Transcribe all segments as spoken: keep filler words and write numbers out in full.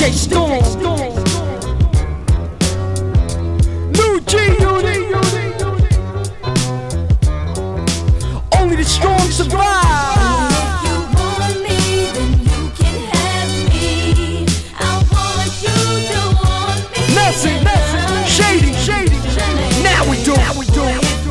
J Storm, New G Unit. Only the strong survive. Nelson, Nelson, Shady, Shady. Now we do, now we do.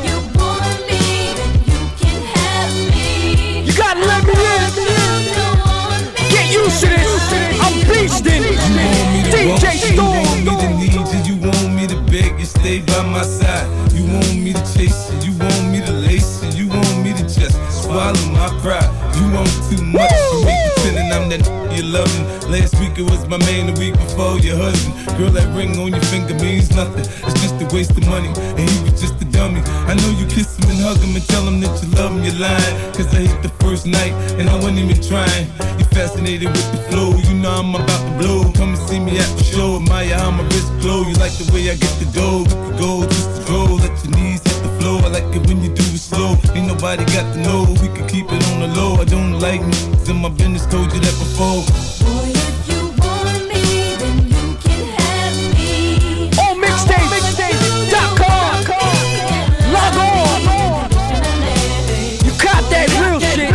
You gotta let me in. Get used to this. I'm beastin'. D J Storm. You want me to need you, you want me to beg you, stay by my side. You want me to chase you, you want me to lace you, you want me to just swallow my pride. You want too much from me, pretending I'm that you're loving. Last week it was my man, the week before your husband. Girl, that ring on your finger means nothing. It's just a waste of money, and he was just a dummy. I know you kiss him and hug him and tell him that you love him, you're lying. Cause I hit the first night, and I wasn't even trying. You're fascinated with the flow, you know I'm about to blow. Come and see me at the show, admire how my wrist glow. You like the way I get the dough, we could go just to roll. Let your knees hit the floor, I like it when you do it slow. Ain't nobody got to know, we can keep it on the low. I don't like me, in my business, told you that before. Boy, if you want me, then you can have me. On mixtape, mixtape dot com. Log on. You caught that real shit.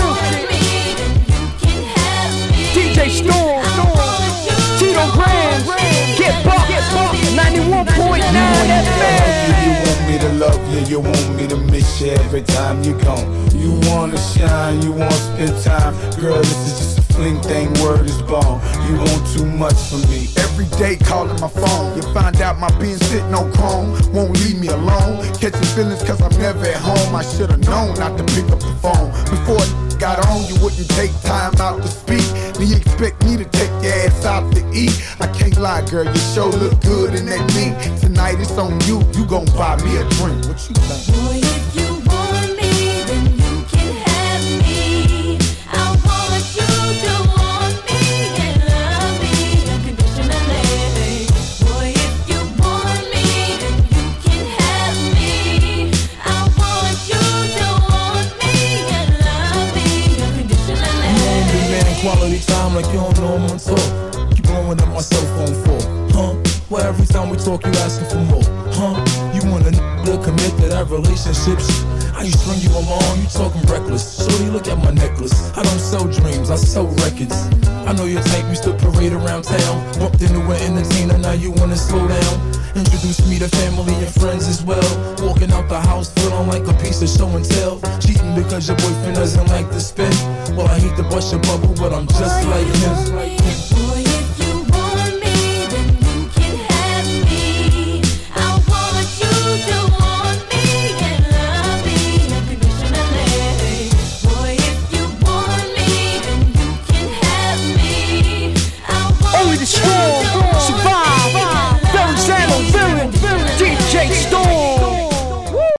D J Storm, Tito Graham, Get Buck, ninety-one point nine F M. You want me to love you, you want me to miss you every time you gone. You wanna shine, you wanna spend time. Girl, this is just a fling thing, word is born. You want too much from me. Every day calling my phone. You find out my being sitting on chrome. Won't leave me alone. Catching feelings cause I'm never at home. I should've known not to pick up the phone. Before it got on, you wouldn't take time out to speak. Then you expect me to take your ass out to eat. I can't lie, girl, you sure look good in that mink. Tonight it's on you, you gon' buy me a drink. What you think? Boy, if you want me, then you can have me. I want you to want me and love me unconditionally. Boy, if you want me, then you can have me. I want you to want me and love me unconditionally. You want me, man, quality time like you don't know I'm on tour. Keep blowing up my cell phone for, huh? Well, every time we talk, you asking for more, huh? You want a n***a to commit to that relationship shit. How you string you along, you talking reckless. Shorty, look at my necklace. I don't sell dreams, I sell records. I know your type used to parade around town. Bumped into an entertainer, now you wanna slow down. Introduce me to family and friends as well. Walking out the house feeling like a piece of show and tell. Cheating because your boyfriend doesn't like to spend. Well, I hate to bust your bubble, but I'm just like him. Boy, if you want me, then you can have me. I want you to want me and love me unconditionally. Boy, if you want me, then you can have me. I want Only the strong